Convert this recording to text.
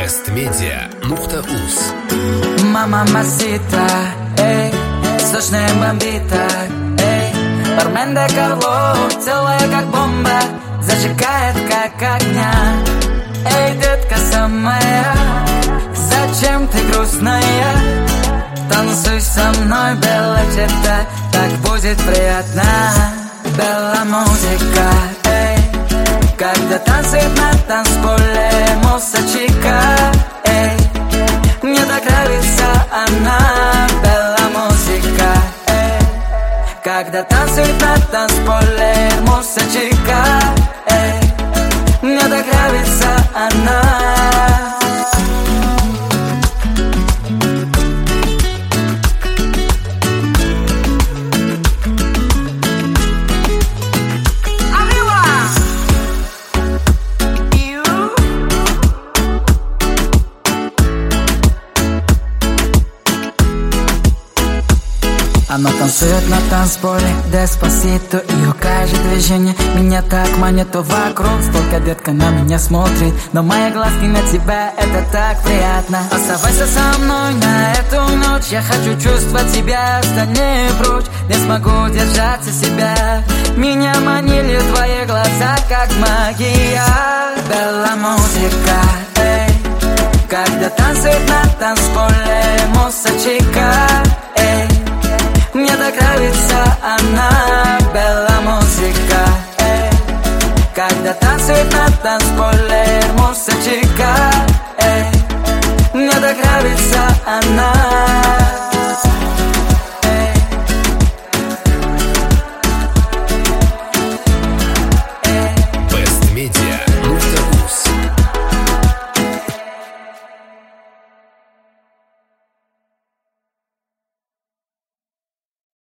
Westmedia.uz. Mamacita, эй, сочная бомбита, эй, бармен де Карло, целая как бомба, зажигает как огня. Эй, детка самая, зачем ты грустная? Танцуй со мной, белла черта, так будет приятно. Белла музыка, эй, когда танцует на танцполе Моса Чика, эй, мне так нравится она. Белла музыка, эй, когда танцует на танцполе Моса Чика, эй, мне так нравится она. Она танцует на танцполе Деспасито, ее каждое движение меня так манит, то вокруг столько детка на меня смотрит, но мои глазки на тебя, это так приятно. Оставайся со мной на эту ночь, я хочу чувствовать тебя, стань не прочь, не смогу держаться себя. Меня манили твои глаза, как магия. Белла музыка, эй, когда танцует на танцполе Моса Чика, эй, мне так нравится она. Белла музыка, эй, когда танцует на танцполе Моса Чика, эй, мне так нравится она.